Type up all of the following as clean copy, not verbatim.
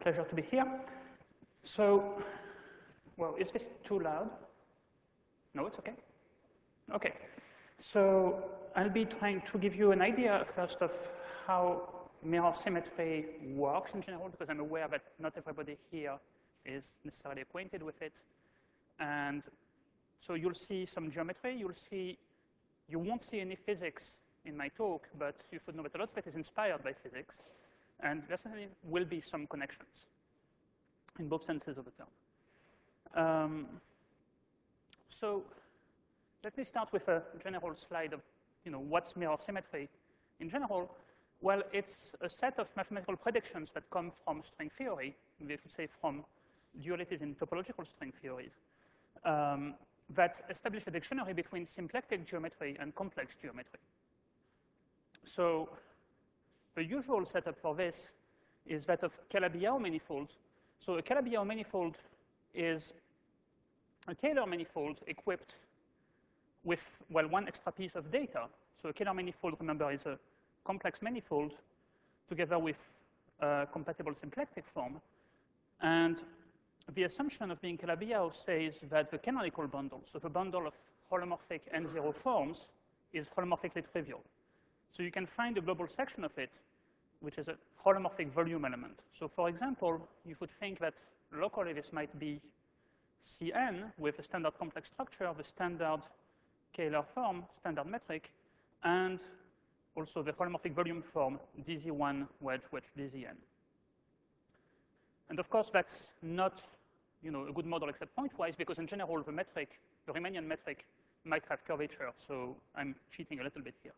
Pleasure to be here. So, well, is this too loud? No, it's okay? Okay. So I'll be trying to give you an idea first of how mirror symmetry works in general, because I'm aware that not everybody here is necessarily acquainted with it. And so you'll see some geometry. You won't see any physics in my talk, but you should know that a lot of it is inspired by physics. And there certainly will be some connections in both senses of the term. So let me start with a general slide of what's mirror symmetry in general. Well, it's a set of mathematical predictions that come from string theory. We should say from dualities in topological string theories that establish a dictionary between symplectic geometry and complex geometry. So the usual setup for this is that of Calabi-Yau manifolds. So a Calabi-Yau manifold is a Kähler manifold equipped with, well, one extra piece of data. So a Kähler manifold, remember, is a complex manifold together with a compatible symplectic form. And the assumption of being Calabi-Yau says that the canonical bundle, so the bundle of holomorphic N0 forms, is holomorphically trivial. So you can find a global section of it, which is a holomorphic volume element. So for example, you should think that locally this might be Cn with a standard complex structure, the standard Kähler form, standard metric, and also the holomorphic volume form dz1 wedge dzn. And of course, that's not a good model except pointwise, because in general, the metric, the Riemannian metric, might have curvature. So I'm cheating a little bit here.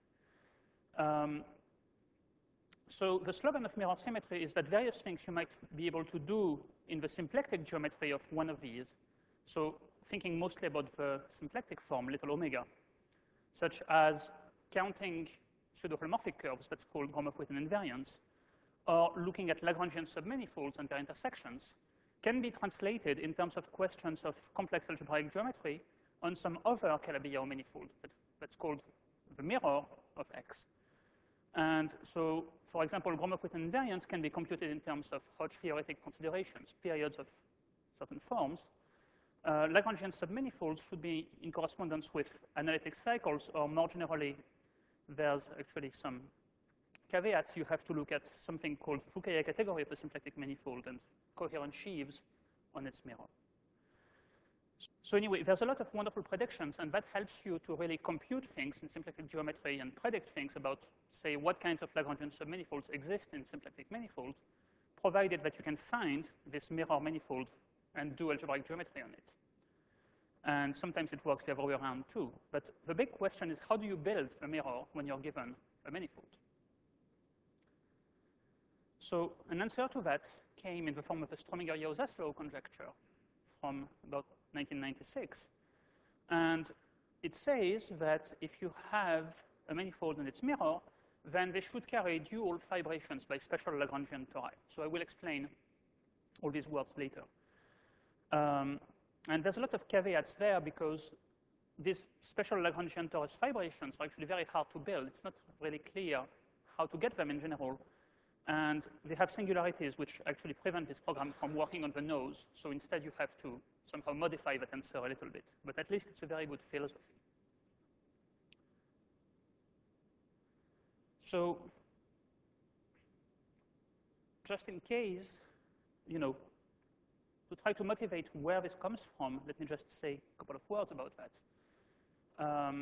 So the slogan of mirror symmetry is that various things you might be able to do in the symplectic geometry of one of these, so thinking mostly about the symplectic form, little omega, such as counting pseudo-holomorphic curves, that's called Gromov-Witten invariance, or looking at Lagrangian submanifolds and their intersections, can be translated in terms of questions of complex algebraic geometry on some other Calabi-Yau manifold that's called the mirror of X. And so, for example, Gromov-Witten invariance can be computed in terms of Hodge theoretic considerations, periods of certain forms. Lagrangian submanifolds should be in correspondence with analytic cycles, or more generally, there's actually some caveats. You have to look at something called Fukaya category of the symplectic manifold and coherent sheaves on its mirror. So anyway, there's a lot of wonderful predictions, and that helps you to really compute things in symplectic geometry and predict things about, say, what kinds of Lagrangian submanifolds exist in symplectic manifolds, provided that you can find this mirror manifold and do algebraic geometry on it. And sometimes it works the other way around too. But the big question is, how do you build a mirror when you're given a manifold? So an answer to that came in the form of the Strominger-Yau-Zaslow conjecture from about 1996. And it says that if you have a manifold and its mirror, then they should carry dual fibrations by special Lagrangian tori. So I will explain all these words later. And there's a lot of caveats there, because these special Lagrangian torus fibrations are actually very hard to build. It's not really clear how to get them in general. And they have singularities which actually prevent this program from working on the nose. So instead, you have to somehow modify that answer a little bit. But at least it's a very good philosophy. So just in case, to try to motivate where this comes from, let me just say a couple of words about that.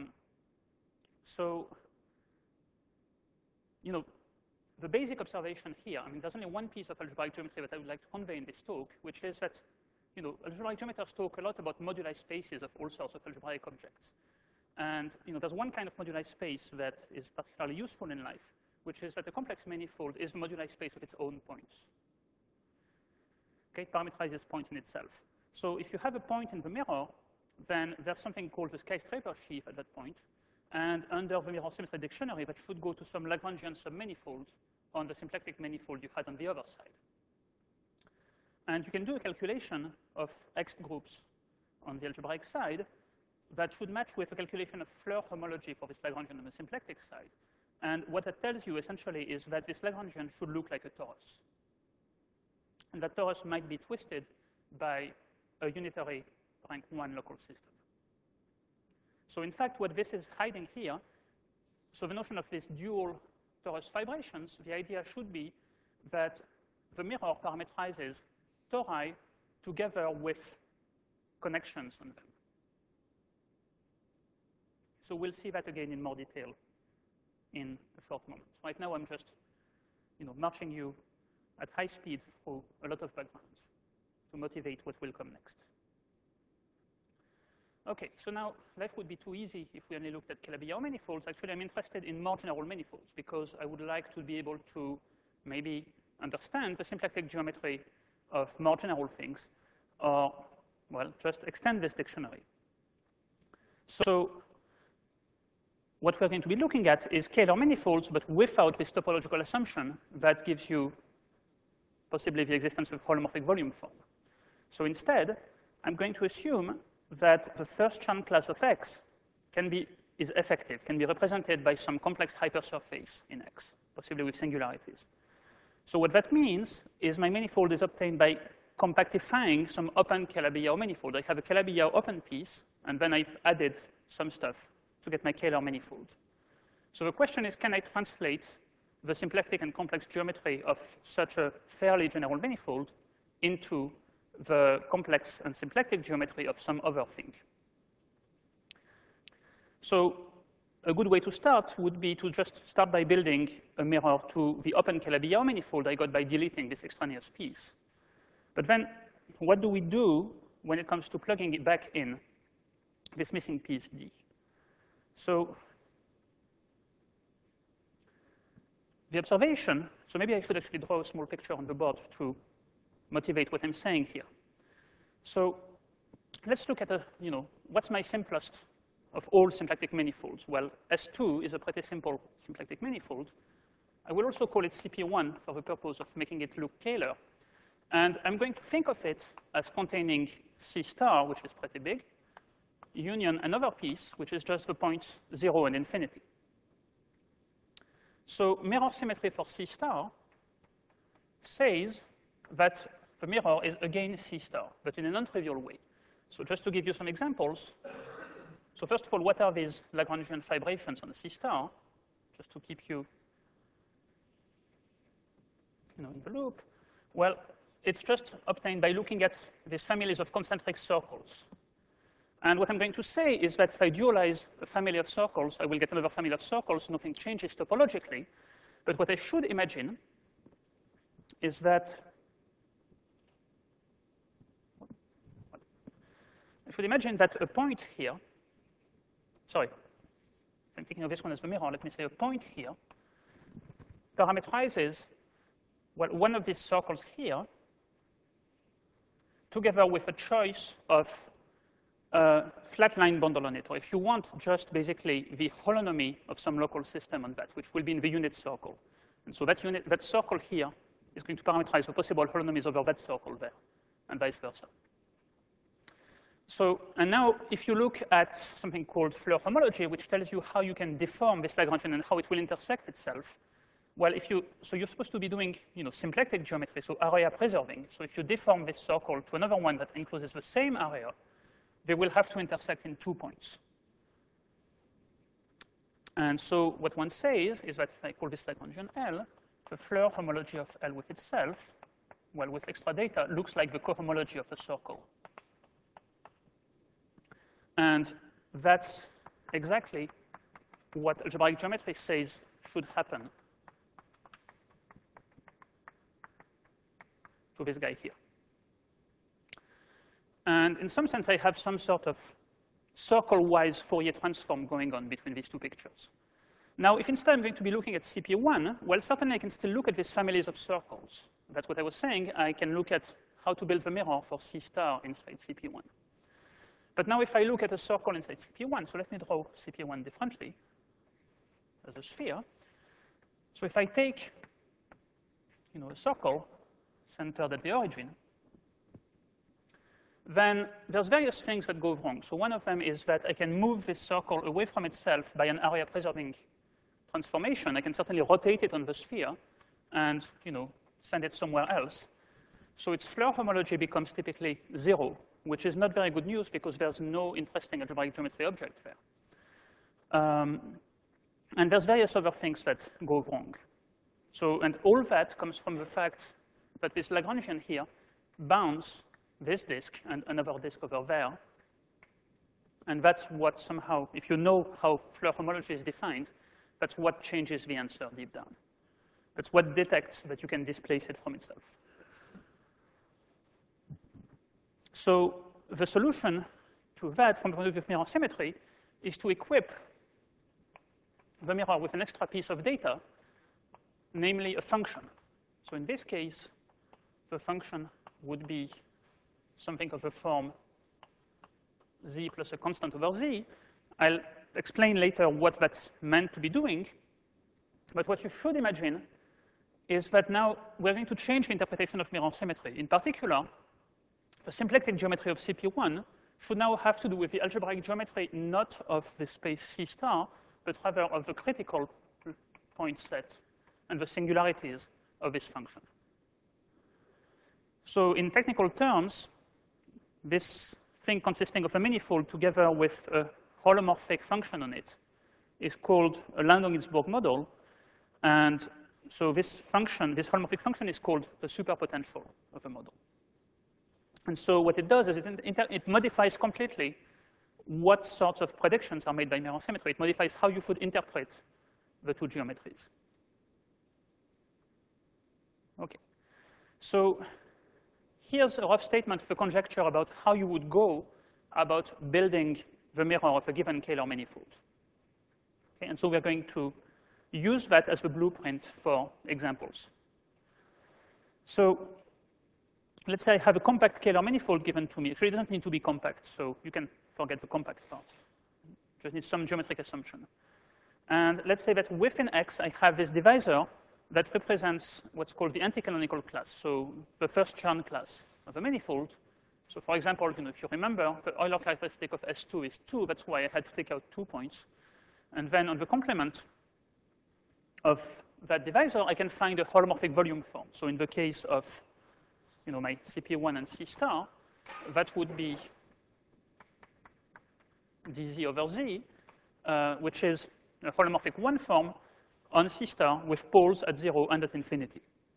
The basic observation here, there's only one piece of algebraic geometry that I would like to convey in this talk, which is that, algebraic geometers talk a lot about moduli spaces of all sorts of algebraic objects. And, there's one kind of moduli space that is particularly useful in life, which is that a complex manifold is a moduli space of its own points. Okay, parameterizes points in itself. So if you have a point in the mirror, then there's something called the skyscraper sheaf at that point. And under the mirror symmetry dictionary, that should go to some Lagrangian submanifold on the symplectic manifold you had on the other side. And you can do a calculation of X groups on the algebraic side that should match with a calculation of Floer homology for this Lagrangian on the symplectic side. And what that tells you essentially is that this Lagrangian should look like a torus. and that torus might be twisted by a unitary rank 1 local system. So in fact, what this is hiding here, so the notion of these dual torus fibrations, the idea should be that the mirror parameterizes tori together with connections on them. So we'll see that again in more detail in a short moment. Right now, I'm just marching you at high speed through a lot of background to motivate what will come next. OK, so now life would be too easy if we only looked at Calabi-Yau manifolds. Actually, I'm interested in more general manifolds because I would like to be able to maybe understand the symplectic geometry of more general things, or, well, just extend this dictionary. So what we're going to be looking at is scalar manifolds, but without this topological assumption that gives you possibly the existence of holomorphic volume form. So instead, I'm going to assume that the first Chern class of X is effective, can be represented by some complex hypersurface in X, possibly with singularities. So what that means is my manifold is obtained by compactifying some open Calabi-Yau manifold. I have a Calabi-Yau open piece, and then I've added some stuff to get my Kähler manifold. So the question is, can I translate the symplectic and complex geometry of such a fairly general manifold into the complex and symplectic geometry of some other thing? So a good way to start would be to just start by building a mirror to the open Calabi-Yau manifold I got by deleting this extraneous piece. But then what do we do when it comes to plugging it back in, this missing piece D? So the observation, so maybe I should actually draw a small picture on the board to motivate what I'm saying here. So let's look at what's my simplest of all symplectic manifolds? Well, S2 is a pretty simple symplectic manifold. I will also call it CP1 for the purpose of making it look Kähler. And I'm going to think of it as containing C star, which is pretty big, union another piece, which is just the points 0 and infinity. So mirror symmetry for C star says that the mirror is again C star, but in a non-trivial way. So just to give you some examples, so first of all, what are these Lagrangian fibrations on C star? Just to keep you in the loop. Well, it's just obtained by looking at these families of concentric circles. And what I'm going to say is that if I dualize a family of circles, I will get another family of circles. Nothing changes topologically. But what I should imagine is that a point here, sorry, I'm thinking of this one as the mirror. Let me say a point here parameterizes, well, one of these circles here together with a choice of flatline bundle on it, or if you want, just basically the holonomy of some local system on that, which will be in the unit circle. And so that circle here is going to parameterize the possible holonomies over that circle there, and vice versa. So, and now if you look at something called Floer homology, which tells you how you can deform this Lagrangian and how it will intersect itself, well, so you're supposed to be doing, symplectic geometry, so area preserving. So if you deform this circle to another one that encloses the same area, they will have to intersect in 2 points. And so what one says is that if I call this Lagrangian L, the Floer homology of L with itself, well, with extra data, looks like the cohomology of a circle. And that's exactly what algebraic geometry says should happen to this guy here. And in some sense, I have some sort of circle-wise Fourier transform going on between these two pictures. Now, if instead I'm going to be looking at CP1, well, certainly I can still look at these families of circles. That's what I was saying. I can look at how to build the mirror for C star inside CP1. But now if I look at a circle inside CP1, so let me draw CP1 differently as a sphere. So if I take a circle centered at the origin, then there's various things that go wrong. So one of them is that I can move this circle away from itself by an area-preserving transformation. I can certainly rotate it on the sphere and send it somewhere else. So its Floer homology becomes typically 0, which is not very good news because there's no interesting algebraic geometry object there. And there's various other things that go wrong. So, and all that comes from the fact that this Lagrangian here bounds this disk and another disk over there. And that's what somehow, if you know how Floer homology is defined, that's what changes the answer deep down. That's what detects that you can displace it from itself. So the solution to that from the point of view of mirror symmetry is to equip the mirror with an extra piece of data, namely a function. So in this case, the function would be something of the form z plus a constant over z. I'll explain later what that's meant to be doing. But what you should imagine is that now we're going to change the interpretation of mirror symmetry. In particular, the symplectic geometry of CP1 should now have to do with the algebraic geometry not of the space C star, but rather of the critical point set and the singularities of this function. So in technical terms, this thing consisting of a manifold together with a holomorphic function on it is called a Landau-Ginzburg model. And so this function, this holomorphic function, is called the superpotential of a model. And so what it does is it modifies completely what sorts of predictions are made by mirror symmetry. It modifies how you should interpret the two geometries. Okay. So here's a rough statement of a conjecture about how you would go about building the mirror of a given Kähler manifold. Okay, and so we're going to use that as the blueprint for examples. So let's say I have a compact Kähler manifold given to me. Actually, it doesn't need to be compact, so you can forget the compact part. Just need some geometric assumption. And let's say that within X, I have this divisor that represents what's called the anti-canonical class, so the first Chern class of a manifold. So for example, if you remember, the Euler characteristic of S2 is 2. That's why I had to take out 2 points. And then on the complement of that divisor, I can find a holomorphic volume form. So in the case of my CP1 and C star, that would be dz over z, which is a holomorphic one form on C star with poles at 0 and at infinity.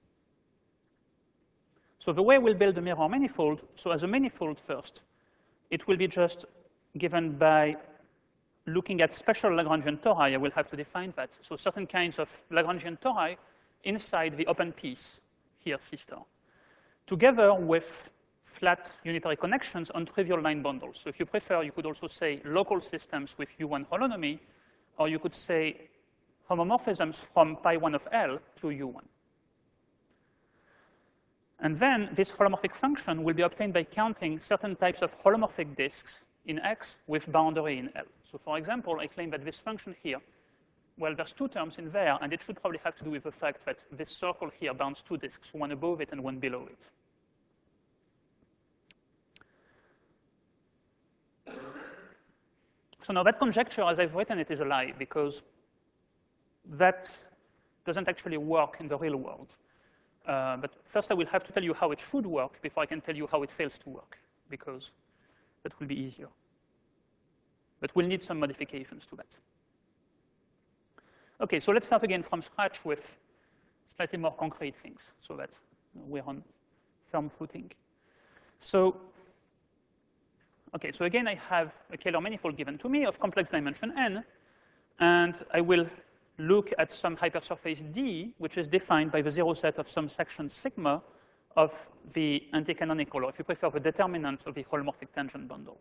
So the way we'll build a mirror manifold, so as a manifold first, it will be just given by looking at special Lagrangian tori. I will have to define that. So certain kinds of Lagrangian tori inside the open piece, here C star, together with flat unitary connections on trivial line bundles. So if you prefer, you could also say local systems with U1 holonomy, or you could say homomorphisms from pi1 of L to U1. And then this holomorphic function will be obtained by counting certain types of holomorphic disks in X with boundary in L. So for example, I claim that this function here, well, there's 2 terms in there, and it should probably have to do with the fact that this circle here bounds 2 disks, one above it and one below it. So now that conjecture, as I've written it, is a lie, because that doesn't actually work in the real world. But first I will have to tell you how it should work before I can tell you how it fails to work, because that will be easier. But we'll need some modifications to that. Okay, so let's start again from scratch with slightly more concrete things so that we're on firm footing. So, okay, so again, I have a Kähler manifold given to me of complex dimension n, and I will look at some hypersurface D, which is defined by the zero set of some section sigma of the anticanonical, or if you prefer, the determinant of the holomorphic tangent bundle.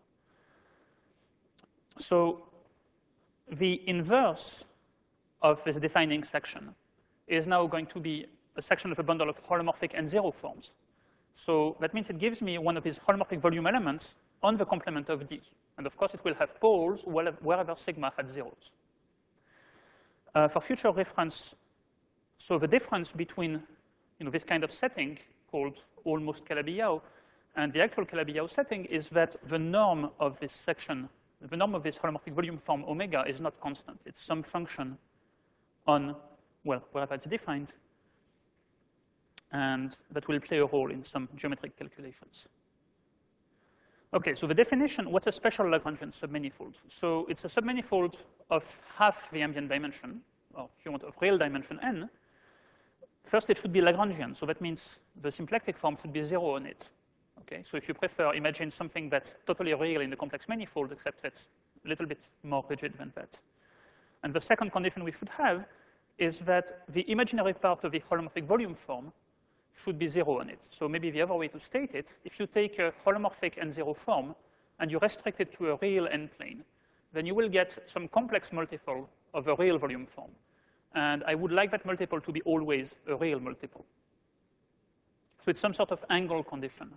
So the inverse of this defining section is now going to be a section of a bundle of holomorphic n0 forms. So that means it gives me one of these holomorphic volume elements on the complement of D. And of course, it will have poles wherever sigma had zeros. For future reference, so the difference between this kind of setting called almost Calabi-Yau and the actual Calabi-Yau setting is that the norm of this section, the norm of this holomorphic volume form omega is not constant. It's some function on, well, wherever it's defined. and that will play a role in some geometric calculations. Okay, so the definition, what's a special Lagrangian submanifold? So it's a submanifold of half the ambient dimension, or if you want, of real dimension n. First, it should be Lagrangian, so that means the symplectic form should be 0 on it. Okay, so if you prefer, imagine something that's totally real in the complex manifold, except that's a little bit more rigid than that. And the second condition we should have is that the imaginary part of the holomorphic volume form should be 0 on it. So maybe the other way to state it, if you take a holomorphic n0 form and you restrict it to a real n-plane, then you will get some complex multiple of a real volume form. And I would like that multiple to be always a real multiple. So it's some sort of angle condition.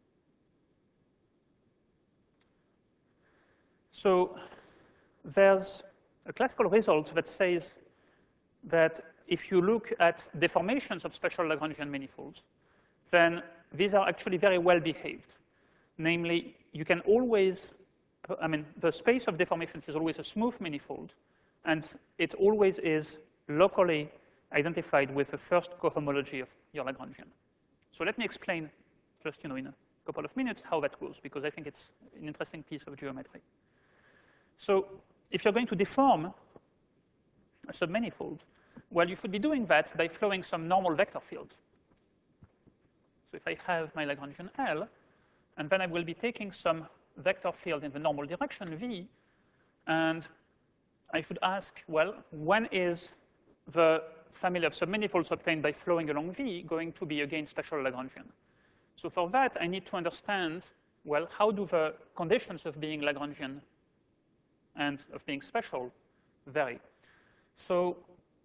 So there's a classical result that says that if you look at deformations of special Lagrangian manifolds, then these are actually very well behaved. Namely, you can always, the space of deformations is always a smooth manifold, and it always is locally identified with the first cohomology of your Lagrangian. So let me explain just in a couple of minutes how that goes, because I think it's an interesting piece of geometry. So if you're going to deform a submanifold, well, you should be doing that by flowing some normal vector field. So if I have my Lagrangian L, and then I will be taking some vector field in the normal direction, V, and I should ask, well, when is the family of submanifolds obtained by flowing along V going to be, again, special Lagrangian? So for that, I need to understand, well, how do the conditions of being Lagrangian and of being special vary? So,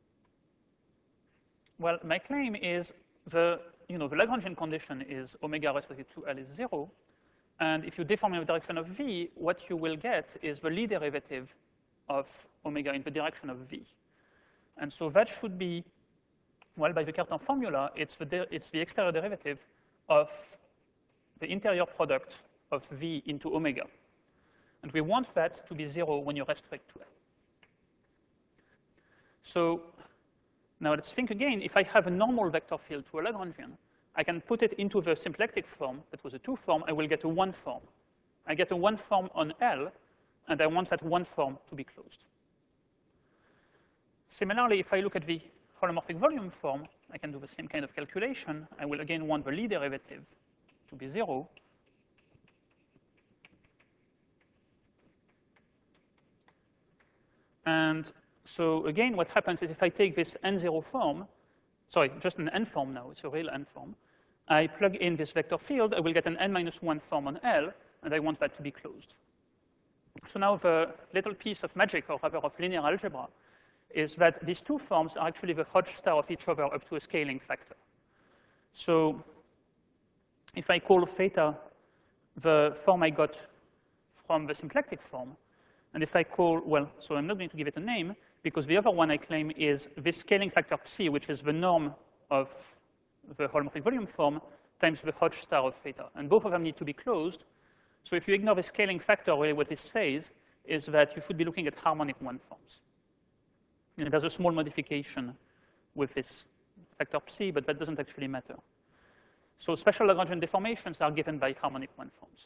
well, my claim is the Lagrangian condition is omega restricted to L is 0. And if you deform in the direction of V, what you will get is the Lie derivative of omega in the direction of V. And so that should be, well, by the Cartan formula, it's the exterior derivative of the interior product of V into omega. And we want that to be 0 when you restrict to L. So now let's think again. If I have a normal vector field to a Lagrangian, I can put it into the symplectic form. That was a 2 form. I will get a 1 form. I get a 1 form on L, and I want that 1 form to be closed. Similarly, if I look at the holomorphic volume form, I can do the same kind of calculation. I will again want the Lie derivative to be 0. And so again, what happens is if I take this n0 form, sorry, just an n form now, it's a real n form, I plug in this vector field, I will get an n-1 form on L, and I want that to be closed. So now the little piece of magic, or rather of linear algebra, is that these two forms are actually the Hodge star of each other up to a scaling factor. So if I call theta the form I got from the symplectic form, and if I call, well, so I'm not going to give it a name, because the other one I claim is this scaling factor psi, which is the norm of the holomorphic volume form times the Hodge star of theta. And both of them need to be closed. So if you ignore the scaling factor, really what this says is that you should be looking at harmonic 1 forms. And there's a small modification with this factor psi, but that doesn't actually matter. So special Lagrangian deformations are given by harmonic 1 forms.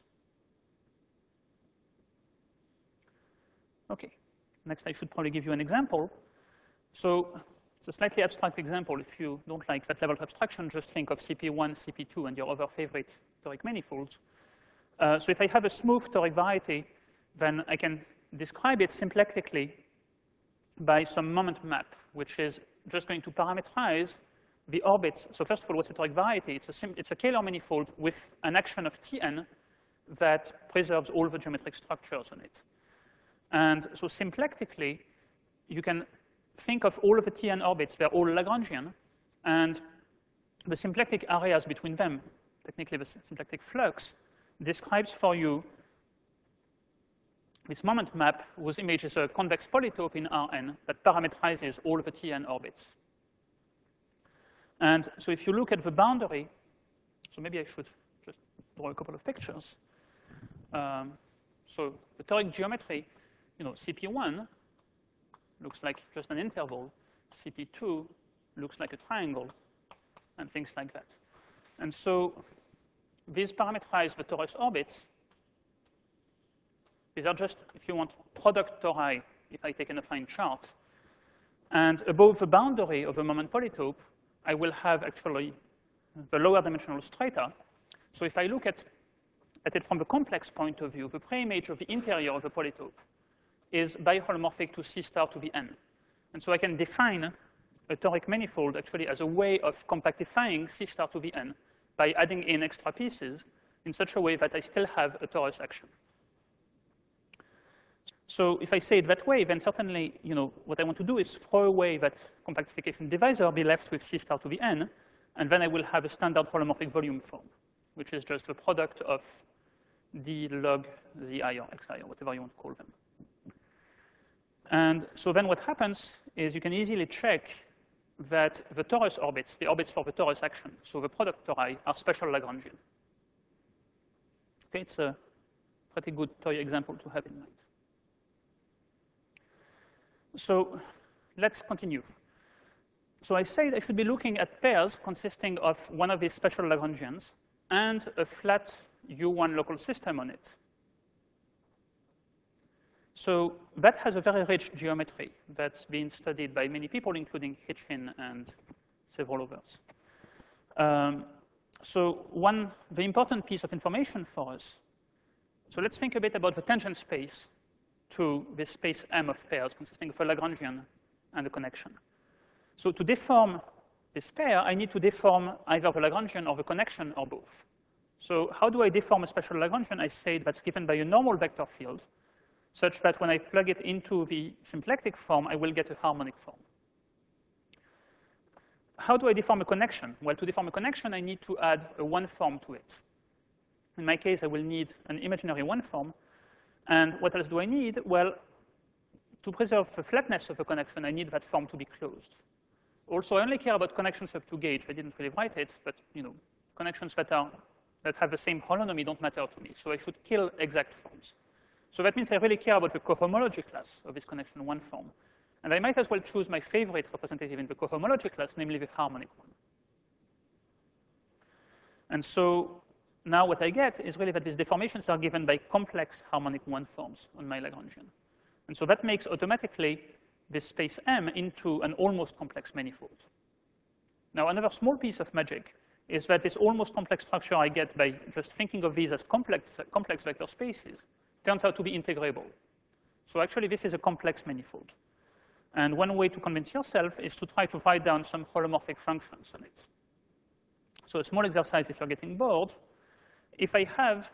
Okay, next I should probably give you an example. So it's a slightly abstract example. If you don't like that level of abstraction, just think of CP1, CP2, and your other favorite toric manifolds. So if I have a smooth toric variety, then I can describe it symplectically by some moment map, which is just going to parameterize the orbits. So first of all, what's a toric variety? It's a Kähler manifold with an action of Tn that preserves all the geometric structures on it. And so symplectically, you can think of all of the Tn orbits. They're all Lagrangian. And the symplectic areas between them, technically the symplectic flux, describes for you this moment map whose image is a convex polytope in Rn that parameterizes all of the Tn orbits. And so if you look at the boundary, so maybe I should just draw a couple of pictures. So the toric geometry, CP1 looks like just an interval. CP2 looks like a triangle, and things like that. And so these parameterize the torus orbits. These are just, if you want, product tori, if I take an affine chart. And above the boundary of the moment polytope, I will have actually the lower dimensional strata. So if I look at it from the complex point of view, the preimage of the interior of the polytope is biholomorphic to C star to the n. And so I can define a toric manifold actually as a way of compactifying C star to the n by adding in extra pieces in such a way that I still have a torus action. So if I say it that way, then certainly, what I want to do is throw away that compactification divisor, be left with C star to the n, and then I will have a standard holomorphic volume form, which is just the product of d log zi or xi, or whatever you want to call them. And so then what happens is you can easily check that the torus orbits, the orbits for the torus action, so the product tori, are special Lagrangian. Okay, it's a pretty good toy example to have in mind. So let's continue. So I said I should be looking at pairs consisting of one of these special Lagrangians and a flat U1 local system on it. So that has a very rich geometry that's been studied by many people, including Hitchin and several others. The important piece of information for us, so let's think a bit about the tangent space to this space M of pairs consisting of a Lagrangian and a connection. So to deform this pair, I need to deform either the Lagrangian or the connection or both. So how do I deform a special Lagrangian? I say that's given by a normal vector field, such that when I plug it into the symplectic form, I will get a harmonic form. How do I deform a connection? Well, to deform a connection, I need to add a one form to it. In my case, I will need an imaginary one form. And what else do I need? Well, to preserve the flatness of a connection, I need that form to be closed. Also, I only care about connections up to gauge. I didn't really write it, but connections that have the same holonomy don't matter to me. So I should kill exact forms. So that means I really care about the cohomology class of this connection one form. And I might as well choose my favorite representative in the cohomology class, namely the harmonic one. And so now what I get is really that these deformations are given by complex harmonic one forms on my Lagrangian. And so that makes automatically this space M into an almost complex manifold. Now, another small piece of magic is that this almost complex structure I get by just thinking of these as complex vector spaces turns out to be integrable. So actually, this is a complex manifold. And one way to convince yourself is to try to write down some holomorphic functions on it. So a small exercise if you're getting bored. If I have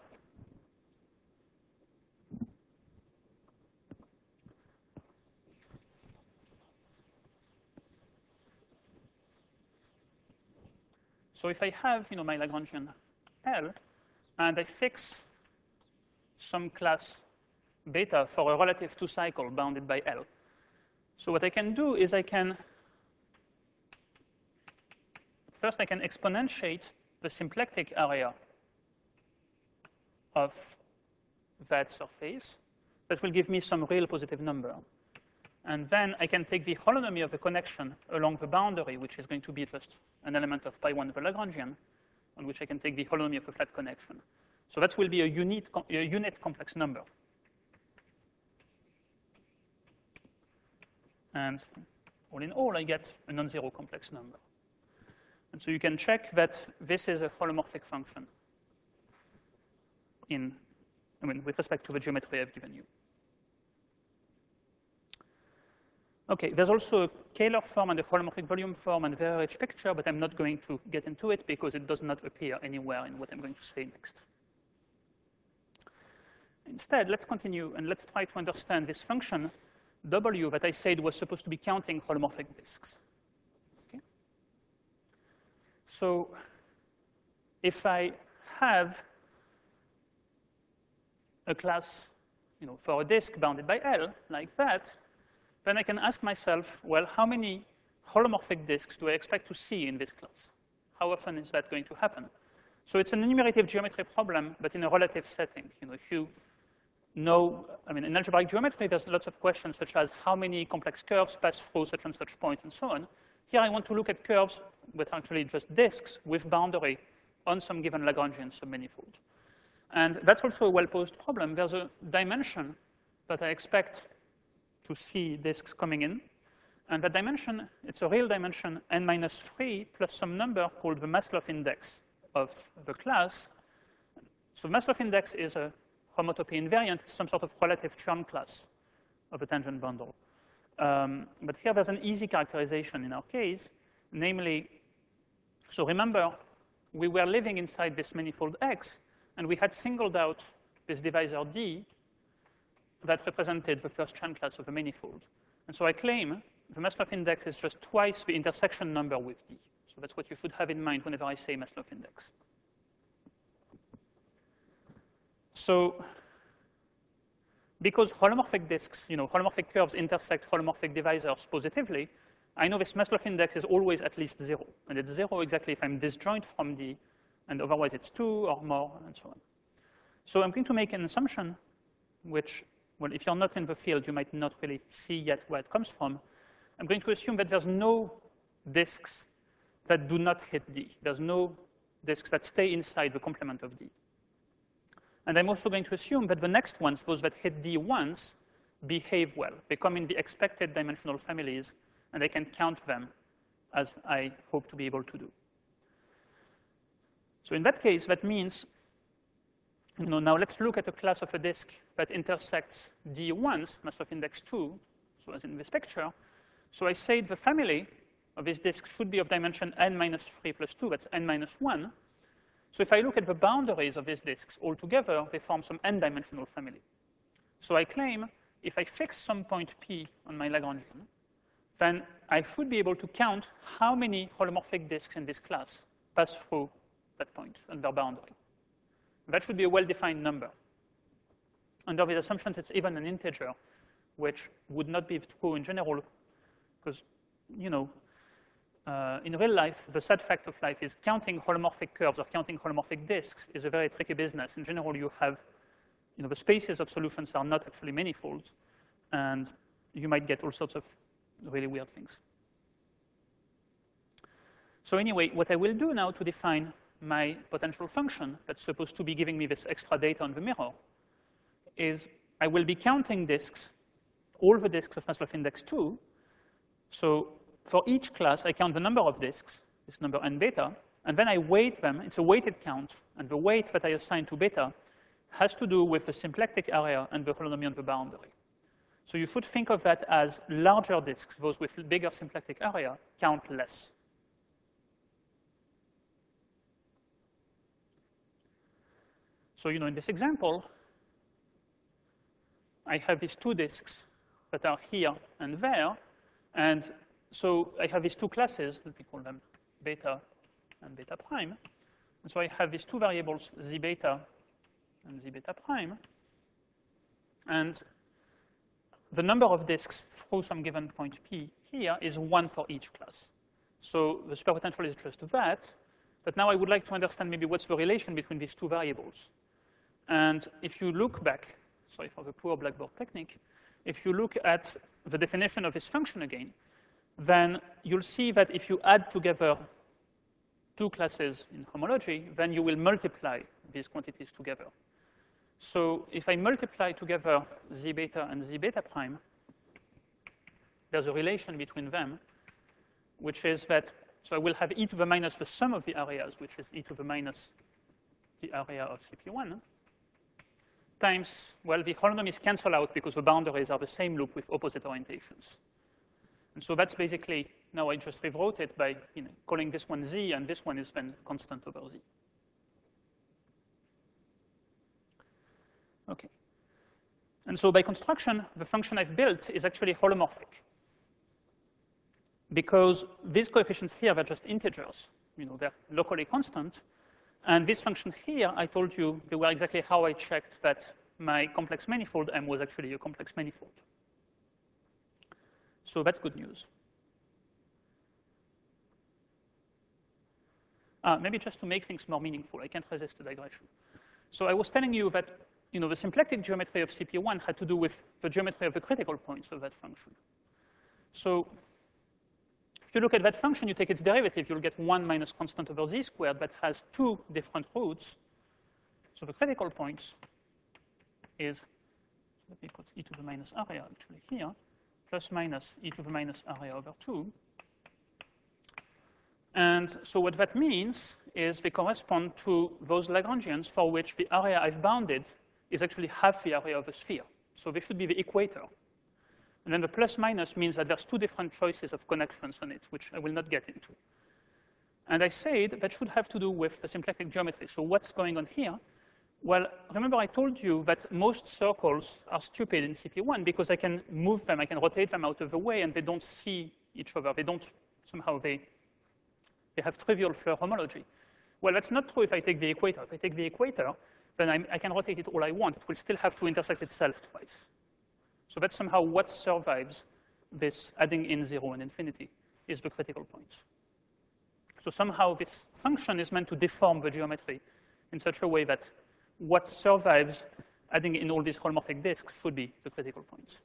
my Lagrangian L, and I fix some class beta for a relative two cycle bounded by L. So what I can do is first I can exponentiate the symplectic area of that surface. That will give me some real positive number. And then I can take the holonomy of the connection along the boundary, which is going to be just an element of pi1 of the Lagrangian, on which I can take the holonomy of a flat connection. So that will be a unit complex number. And all in all, I get a non-zero complex number. And so you can check that this is a holomorphic function with respect to the geometry I've given you. Okay, there's also a Kähler form and a holomorphic volume form and a very rich picture, but I'm not going to get into it because it does not appear anywhere in what I'm going to say next. Instead, let's continue and let's try to understand this function W that I said was supposed to be counting holomorphic disks. Okay? So if I have a class for a disk bounded by L like that, then I can ask myself, well, how many holomorphic disks do I expect to see in this class? How often is that going to happen? So it's an enumerative geometry problem, but in a relative setting. If you know, in algebraic geometry, there's lots of questions such as how many complex curves pass through such and such points and so on. Here I want to look at curves with actually just disks with boundary on some given Lagrangian submanifold. And that's also a well-posed problem. There's a dimension that I expect to see disks coming in. And that dimension, it's a real dimension, n minus 3 plus some number called the Maslov index of the class. So Maslov index is a homotopy invariant, some sort of relative Chern class of a tangent bundle. But here there's an easy characterization in our case, namely, so remember, we were living inside this manifold X, and we had singled out this divisor D that represented the first Chern class of the manifold. And so I claim the Maslov index is just twice the intersection number with D. So that's what you should have in mind whenever I say Maslov index. So because holomorphic disks, holomorphic curves intersect holomorphic divisors positively, I know this Maslov index is always at least 0. And it's 0 exactly if I'm disjoint from D, and otherwise it's 2 or more, and so on. So I'm going to make an assumption which, well, if you're not in the field, you might not really see yet where it comes from. I'm going to assume that there's no disks that do not hit D. There's no disks that stay inside the complement of D. And I'm also going to assume that the next ones, those that hit D once, behave well. They come in the expected dimensional families, and I can count them as I hope to be able to do. So in that case, that means, now let's look at a class of a disk that intersects D once, Maslov index 2, so as in this picture. So I say the family of this disk should be of dimension n minus 3 plus 2, that's n minus 1. So if I look at the boundaries of these disks altogether, they form some n-dimensional family. So I claim if I fix some point P on my Lagrangian, then I should be able to count how many holomorphic disks in this class pass through that point and their boundary. That should be a well-defined number. Under the assumption that it's even an integer, which would not be true in general, because, in real life, the sad fact of life is counting holomorphic curves or counting holomorphic disks is a very tricky business. In general, you have, the spaces of solutions are not actually manifolds, and you might get all sorts of really weird things. So anyway, what I will do now to define my potential function that's supposed to be giving me this extra data on the mirror is I will be counting disks, all the disks of Maslov index 2. So for each class, I count the number of disks, this number n beta, and then I weight them. It's a weighted count, and the weight that I assign to beta has to do with the symplectic area and the holonomy on the boundary. So you should think of that as larger disks, those with bigger symplectic area, count less. So, in this example, I have these two disks that are here and there. And so I have these two classes, let me call them beta and beta prime. And so I have these two variables, z beta and z beta prime. And the number of disks through some given point P here is 1 for each class. So the superpotential is just that. But now I would like to understand maybe what's the relation between these two variables. And if you look back, sorry for the poor Blackboard technique, if you look at the definition of this function again, then you'll see that if you add together two classes in homology, then you will multiply these quantities together. So if I multiply together z beta and z beta prime, there's a relation between them, which is that, so I will have e to the minus the sum of the areas, which is e to the minus the area of CP1, times, well, the holonomies cancel out because the boundaries are the same loop with opposite orientations. And so that's basically, now I just rewrote it by calling this one z, and this one is then constant over z. Okay. And so by construction, the function I've built is actually holomorphic, because these coefficients here are just integers. They're locally constant. And this function here, I told you, they were exactly how I checked that my complex manifold M was actually a complex manifold. So that's good news. Maybe just to make things more meaningful, I can't resist the digression. So I was telling you that the symplectic geometry of CP1 had to do with the geometry of the critical points of that function. So if you look at that function, you take its derivative, you'll get 1 minus constant over z squared that has two different roots. So the critical point is, let me put e to the minus area actually here, plus minus e to the minus area over 2. And so what that means is they correspond to those Lagrangians for which the area I've bounded is actually half the area of a sphere. So they should be the equator. And then the plus minus means that there's two different choices of connections on it, which I will not get into. And I said that should have to do with the symplectic geometry. So what's going on here? Well, remember I told you that most circles are stupid in CP1 because I can move them, I can rotate them out of the way, and they don't see each other. They don't, somehow they have trivial Floer homology. Well, that's not true if I take the equator. If I take the equator, then I can rotate it all I want. It will still have to intersect itself twice. So that's somehow what survives this adding in 0 and infinity is the critical point. So somehow this function is meant to deform the geometry in such a way that what survives adding in all these holomorphic disks should be the critical points.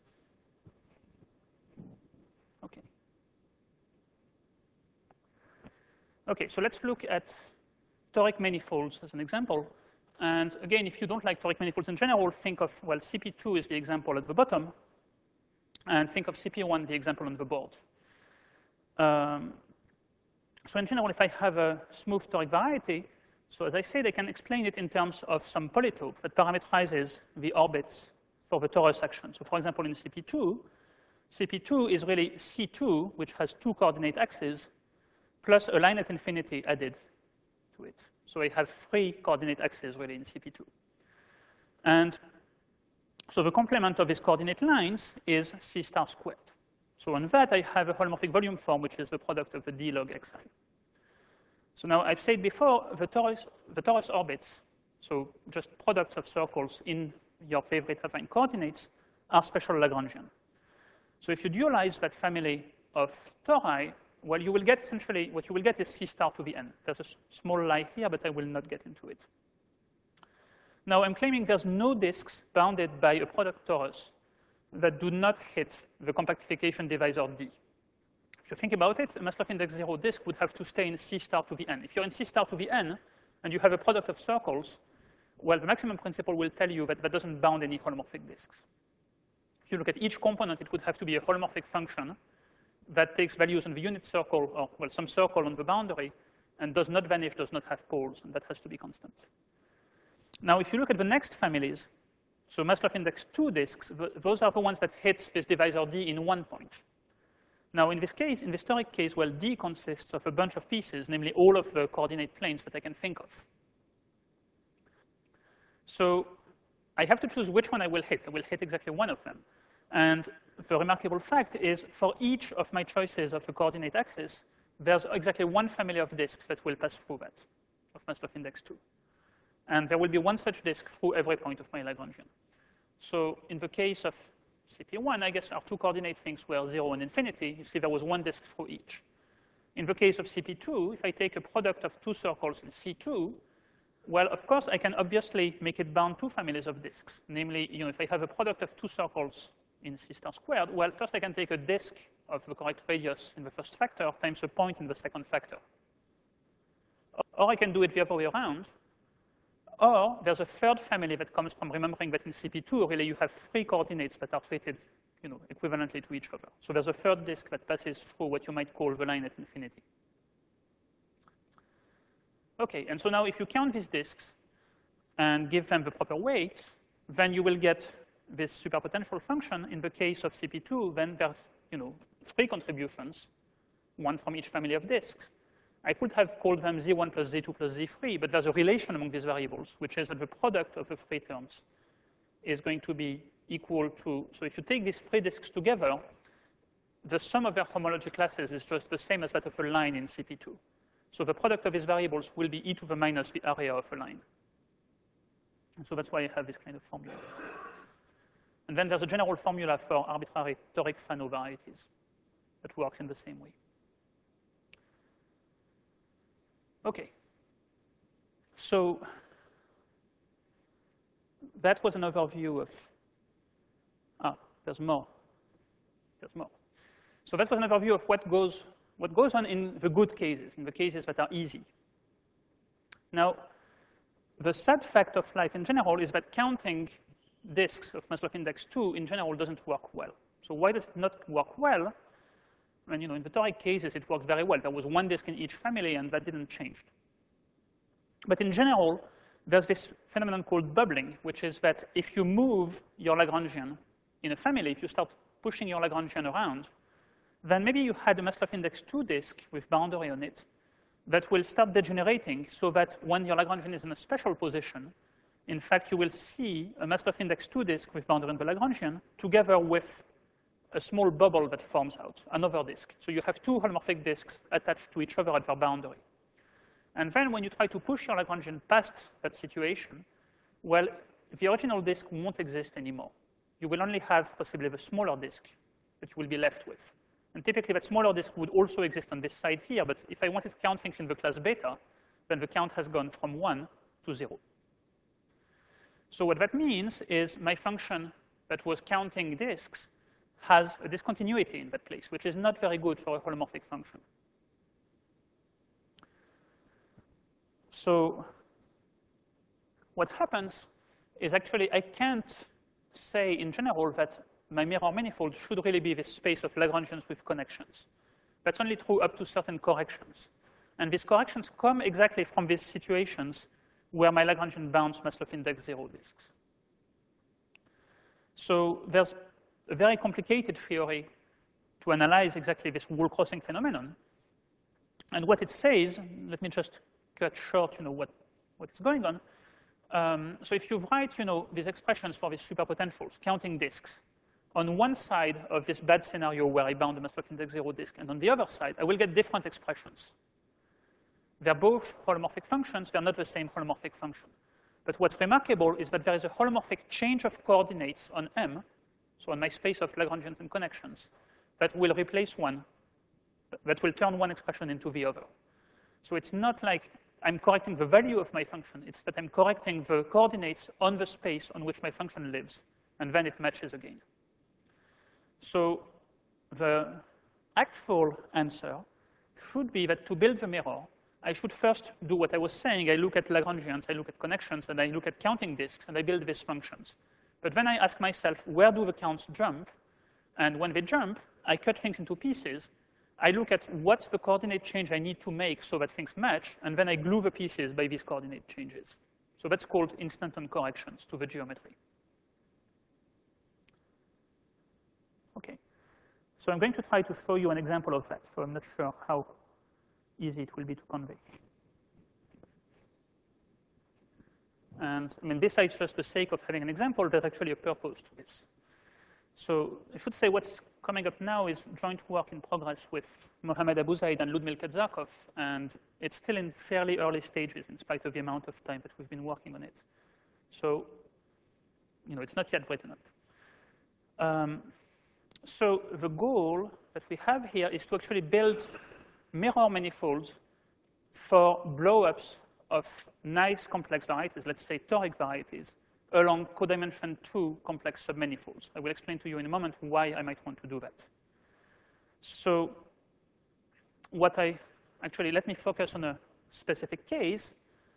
Okay. Okay, so let's look at toric manifolds as an example. And again, if you don't like toric manifolds in general, think of, well, CP2 is the example at the bottom, and think of CP1, the example on the board. So in general, if I have a smooth toric variety, so as I said, I can explain it in terms of some polytope that parameterizes the orbits for the torus action. So for example, in CP2, CP2 is really C2, which has two coordinate axes, plus a line at infinity added to it. So I have three coordinate axes really in CP2. And so the complement of these coordinate lines is C star squared. So on that, I have a holomorphic volume form, which is the product of the d log xi. So now I've said before, the torus orbits, so just products of circles in your favorite affine coordinates, are special Lagrangian. So if you dualize that family of tori, well, you will get essentially, what you will get is C star to the n. There's a small lie here, but I will not get into it. Now I'm claiming there's no disks bounded by a product torus that do not hit the compactification divisor D. If you think about it, a Maslov index 0 disk would have to stay in C star to the n. If you're in C star to the n, and you have a product of circles, well, the maximum principle will tell you that that doesn't bound any holomorphic disks. If you look at each component, it would have to be a holomorphic function that takes values on the unit circle, or well, some circle on the boundary, and does not vanish, does not have poles, and that has to be constant. Now, if you look at the next families, so Maslov index 2 disks, those are the ones that hit this divisor D in one point. Now, in this case, in this toric case, well, D consists of a bunch of pieces, namely all of the coordinate planes that I can think of. So I have to choose which one I will hit. I will hit exactly one of them. And the remarkable fact is, for each of my choices of a coordinate axis, there's exactly one family of disks that will pass through that, of Maslov index 2. And there will be one such disk through every point of my Lagrangian. So in the case of CP1, I guess our two coordinate things were 0 and infinity. You see there was one disk through each. In the case of CP2, if I take a product of two circles in C2, well, of course, I can obviously make it bound two families of disks. Namely, if I have a product of two circles in C star squared, well, first I can take a disk of the correct radius in the first factor times a point in the second factor. Or I can do it the other way around. Or there's a third family that comes from remembering that in CP2, really, you have three coordinates that are treated equivalently to each other. So there's a third disk that passes through what you might call the line at infinity. OK, and so now if you count these disks and give them the proper weights, then you will get this superpotential function. In the case of CP2, then there's three contributions, one from each family of disks. I could have called them Z1 plus Z2 plus Z3, but there's a relation among these variables, which is that the product of the three terms is going to be equal to, so if you take these three disks together, the sum of their homology classes is just the same as that of a line in CP2. So the product of these variables will be e to the minus the area of a line. And so that's why I have this kind of formula. And then there's a general formula for arbitrary toric Fano varieties that works in the same way. OK. So that was an overview of, there's more. There's more. So that was an overview of what goes what goes on in the good cases, in the cases that are easy. Now, the sad fact of light in general is that counting disks of Maslov index 2 in general doesn't work well. So why does it not work well? And in the toric cases, it worked very well. There was one disk in each family, and that didn't change. But in general, there's this phenomenon called bubbling, which is that if you move your Lagrangian in a family, if you start pushing your Lagrangian around, then maybe you had a Maslov index 2 disk with boundary on it that will start degenerating so that when your Lagrangian is in a special position, in fact, you will see a Maslov index 2 disk with boundary on the Lagrangian together with a small bubble that forms out, another disk. So you have two holomorphic disks attached to each other at their boundary. And then when you try to push your Lagrangian past that situation, well, the original disk won't exist anymore. You will only have possibly the smaller disk that you will be left with. And typically, that smaller disk would also exist on this side here. But if I wanted to count things in the class beta, then the count has gone from 1 to 0. So what that means is my function that was counting disks has a discontinuity in that place, which is not very good for a holomorphic function. So what happens is actually I can't say in general that my mirror manifold should really be this space of Lagrangians with connections. That's only true up to certain corrections. And these corrections come exactly from these situations where my Lagrangian bounds Maslov index 0 disks. So there's a very complicated theory to analyze exactly this wall-crossing phenomenon. And what it says, let me just cut short what is going on. So if you write these expressions for these superpotentials, counting disks, on one side of this bad scenario where I bound the Maslov index 0 disk, and on the other side, I will get different expressions. They're both holomorphic functions. They're not the same holomorphic function. But what's remarkable is that there is a holomorphic change of coordinates on M, so on my space of Lagrangians and connections, that will replace one, that will turn one expression into the other. So it's not like I'm correcting the value of my function. It's that I'm correcting the coordinates on the space on which my function lives, and then it matches again. So the actual answer should be that to build the mirror, I should first do what I was saying. I look at Lagrangians, I look at connections, and I look at counting disks, and I build these functions. But then I ask myself, where do the counts jump? And when they jump, I cut things into pieces. I look at what's the coordinate change I need to make so that things match, and then I glue the pieces by these coordinate changes. So that's called instant-on corrections to the geometry. Okay. So I'm going to try to show you an example of that. So I'm not sure how easy it will be to convey. And I mean, besides just the sake of having an example, there's actually a purpose to this. So I should say what's coming up now is joint work in progress with Mohamed Abuzaid and Ludmil Kadzakov, and it's still in fairly early stages in spite of the amount of time that we've been working on it. So, it's not yet written up. So the goal that we have here is to actually build mirror manifolds for blow-ups of nice complex varieties, let's say toric varieties, along codimension 2 complex submanifolds. I will explain to you in a moment why I might want to do that. So let me focus on a specific case.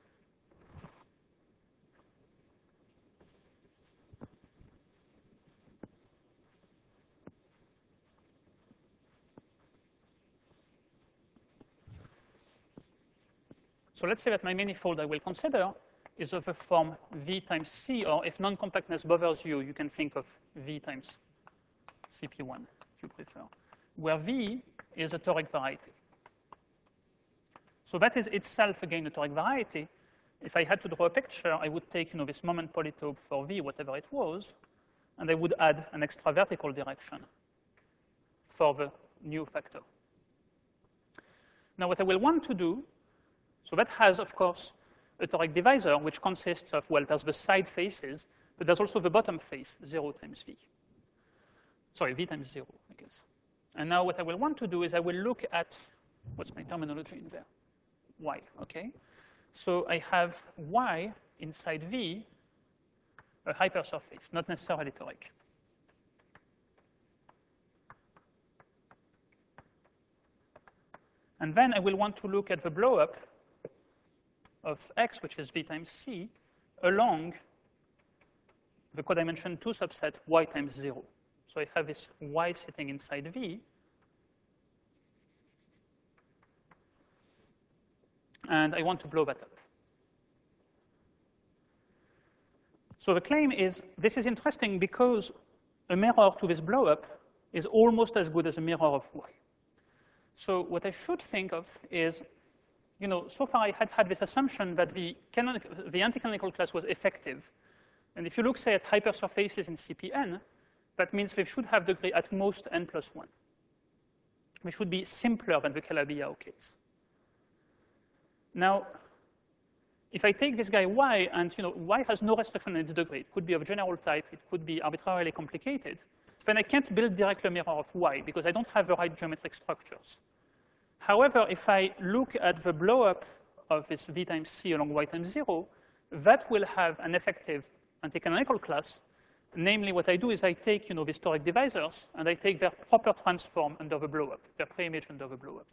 So let's say that my manifold I will consider is of the form V times C, or if non-compactness bothers you, you can think of V times CP1, if you prefer, where V is a toric variety. So that is itself, again, a toric variety. If I had to draw a picture, I would take this moment polytope for V, whatever it was, and I would add an extra vertical direction for the new factor. Now, what I will want to do, so that has, of course, a toric divisor, which consists of, well, there's the side faces, but there's also the bottom face, 0 times V. Sorry, V times 0, I guess. And now what I will want to do is I will look at, what's my terminology in there? Y, okay? So I have Y inside V, a hypersurface, not necessarily toric. And then I will want to look at the blow-up of X, which is V times C, along the codimension 2 subset Y times 0. So I have this Y sitting inside V. And I want to blow that up. So the claim is, this is interesting because a mirror to this blow-up is almost as good as a mirror of Y. So what I should think of is, so far I had this assumption that the anti-canonical class was effective. And if you look, say, at hypersurfaces in CPN, that means they should have degree at most n+1. They should be simpler than the Calabi-Yau case. Now, if I take this guy Y, and Y has no restriction in its degree, it could be of general type, it could be arbitrarily complicated, then I can't build directly a mirror of Y because I don't have the right geometric structures. However, if I look at the blow-up of this V times C along Y times 0, that will have an effective anti-canonical class. Namely, what I do is I take these toric divisors, and I take their proper transform under the blow-up, their preimage under the blow-up.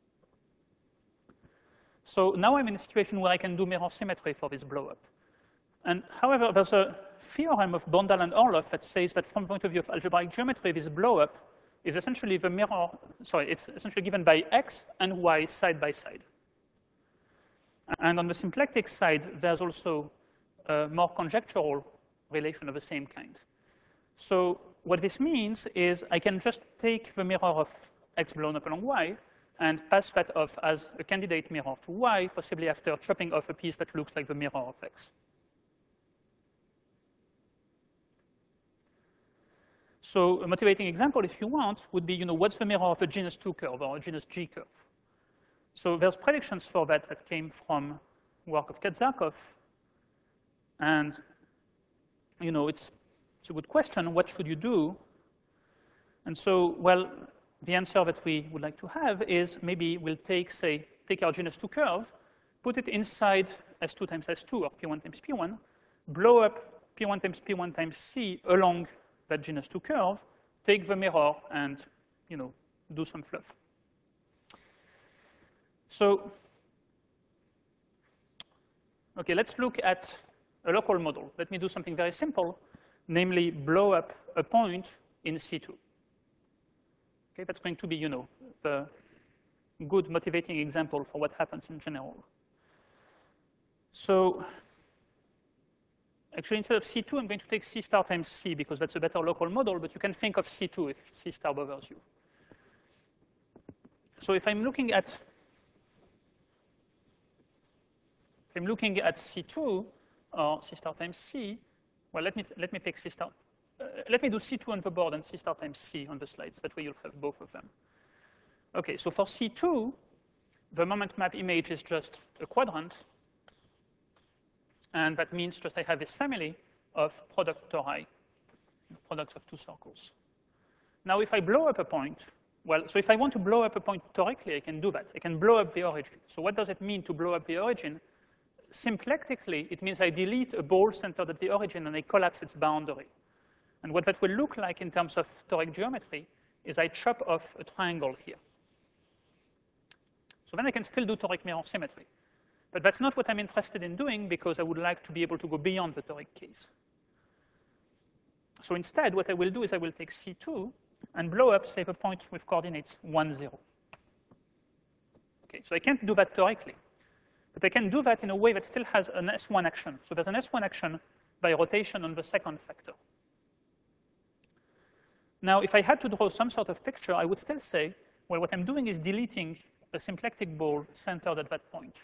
So now I'm in a situation where I can do mirror symmetry for this blow-up. And however, there's a theorem of Bondal and Orloff that says that from the point of view of algebraic geometry, this blow-up is essentially the mirror, it's essentially given by X and Y side by side. And on the symplectic side, there's also a more conjectural relation of the same kind. So what this means is I can just take the mirror of X blown up along Y and pass that off as a candidate mirror to Y, possibly after chopping off a piece that looks like the mirror of X. So a motivating example, if you want, would be, what's the mirror of a genus 2 curve or a genus G curve? So there's predictions for that came from work of Katsakov. And, it's a good question. What should you do? And so, well, the answer that we would like to have is maybe we'll take our genus 2 curve, put it inside S2 times S2 or P1 times P1, blow up P1 times P1 times C along that genus 2 curve, take the mirror and, do some fluff. So, okay, let's look at a local model. Let me do something very simple, namely blow up a point in C2. Okay, that's going to be, the good motivating example for what happens in general. So actually, instead of C2, I'm going to take C star times C because that's a better local model, but you can think of C2 if C star bothers you. So if I'm looking at C2 or C star times C, well, let me pick C star. Let me do C2 on the board and C star times C on the slides. That way you'll have both of them. Okay, so for C2, the moment map image is just a quadrant. And that means just I have this family of product tori, products of two circles. Now, if I blow up a point, well, so if I want to blow up a point torically, I can do that. I can blow up the origin. So what does it mean to blow up the origin? Symplectically, it means I delete a ball centered at the origin and I collapse its boundary. And what that will look like in terms of toric geometry is I chop off a triangle here. So then I can still do toric mirror symmetry. But that's not what I'm interested in doing because I would like to be able to go beyond the toric case. So instead, what I will do is I will take C2 and blow up, say, a point with coordinates 1, 0. Okay, so I can't do that torically. But I can do that in a way that still has an S1 action. So there's an S1 action by rotation on the second factor. Now, if I had to draw some sort of picture, I would still say, well, what I'm doing is deleting a symplectic ball centered at that point.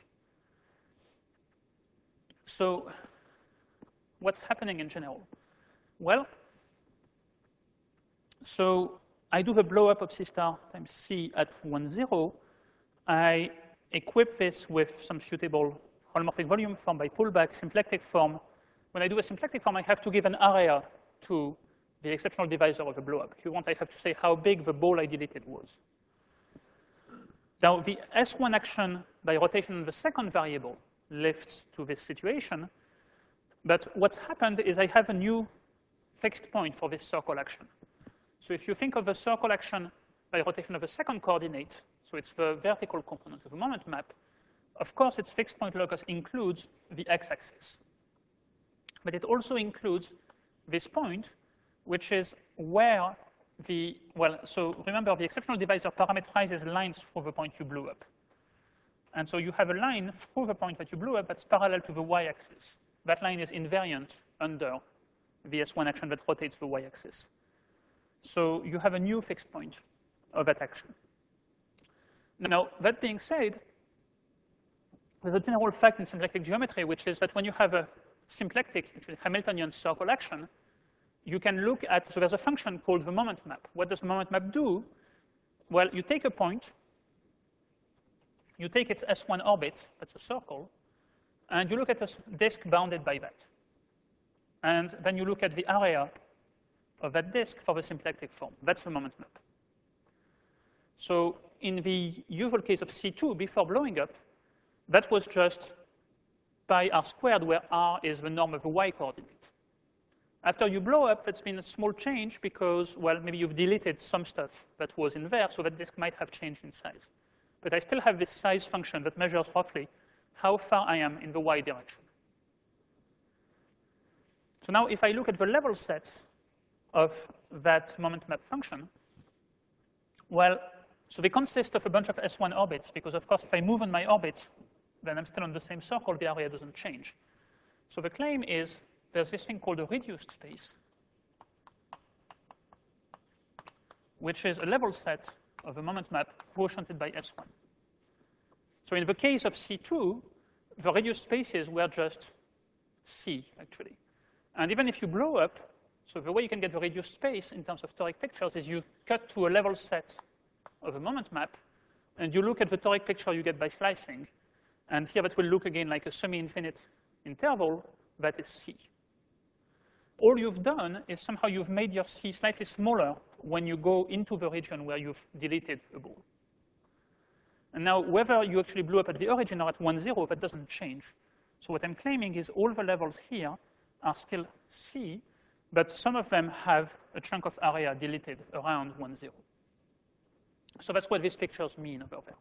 So what's happening in general? Well, so I do the blow up of C star times C at 1, 0. I equip this with some suitable holomorphic volume form by pullback, symplectic form. When I do a symplectic form, I have to give an area to the exceptional divisor of the blow up. If you want, I have to say how big the ball I deleted was. Now, the S1 action by rotation of the second variable lifts to this situation. But what's happened is I have a new fixed point for this circle action. So if you think of the circle action by rotation of a second coordinate, so it's the vertical component of the moment map, of course, its fixed point locus includes the x-axis. But it also includes this point, which is where the, well, so remember, the exceptional divisor parameterizes lines through the point you blew up. And so you have a line through the point that you blew up that's parallel to the y-axis. That line is invariant under the S1 action that rotates the y-axis. So you have a new fixed point of that action. Now, that being said, there's a general fact in symplectic geometry, which is that when you have a symplectic, actually Hamiltonian circle action, you can look at, so there's a function called the moment map. What does the moment map do? Well, you take a point, you take its S1 orbit, that's a circle, and you look at a disk bounded by that. And then you look at the area of that disk for the symplectic form. That's the moment map. So in the usual case of C2, before blowing up, that was just pi r squared, where r is the norm of the y coordinate. After you blow up, that's been a small change because, well, maybe you've deleted some stuff that was in there, so that disk might have changed in size. But I still have this size function that measures roughly how far I am in the y direction. So now if I look at the level sets of that moment map function, well, so they consist of a bunch of S1 orbits, because of course, if I move on my orbit, then I'm still on the same circle, the area doesn't change. So the claim is there's this thing called a reduced space, which is a level set of a moment map quotiented by S1. So in the case of C2, the reduced spaces were just C, actually. And even if you blow up, so the way you can get the reduced space in terms of toric pictures is you cut to a level set of a moment map, and you look at the toric picture you get by slicing. And here that will look again like a semi-infinite interval that is C. All you've done is somehow you've made your C slightly smaller when you go into the region where you've deleted a ball. And now, whether you actually blew up at the origin or at 1, 0, that doesn't change. So what I'm claiming is all the levels here are still C, but some of them have a chunk of area deleted around 1, 0. So that's what these pictures mean over there.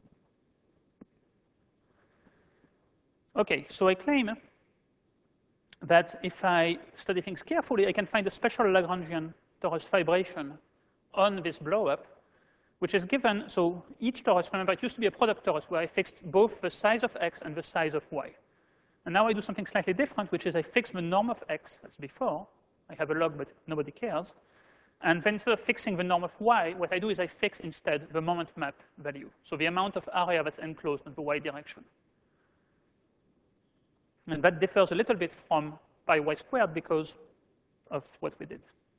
OK, so I claim that if I study things carefully, I can find a special Lagrangian torus vibration on this blow-up, which is given, so each torus, remember, it used to be a product torus where I fixed both the size of x and the size of y. And now I do something slightly different, which is I fix the norm of x, as before. I have a log, but nobody cares. And then instead of fixing the norm of y, what I do is I fix instead the moment map value, so the amount of area that's enclosed in the y direction. And that differs a little bit from pi y squared because of what we did.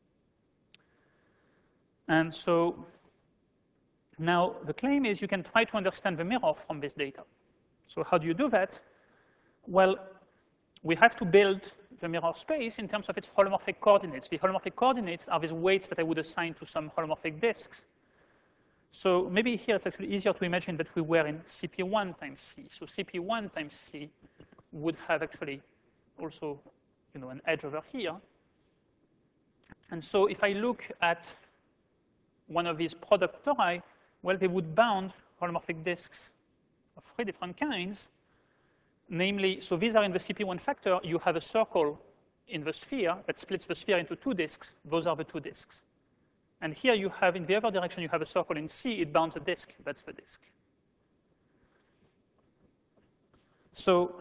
And so now the claim is you can try to understand the mirror from this data. So how do you do that? Well, we have to build the mirror space in terms of its holomorphic coordinates. The holomorphic coordinates are these weights that I would assign to some holomorphic disks. So maybe here it's actually easier to imagine that we were in CP1 times C. So CP1 times C would have actually also, an edge over here. And so if I look at one of these product tori, well, they would bound holomorphic disks of 3 different kinds. Namely, so these are in the CP1 factor. You have a circle in the sphere that splits the sphere into 2 disks. Those are the 2 disks. And here you have, in the other direction, you have a circle in C. It bounds a disk. That's the disk. So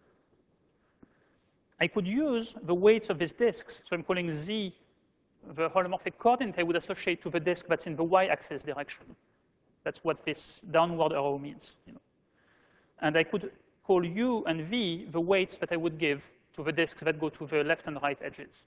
I could use the weights of these disks. So I'm calling Z the holomorphic coordinate I would associate to the disk that's in the y-axis direction. That's what this downward arrow means. And I could call U and V the weights that I would give to the disks that go to the left and right edges.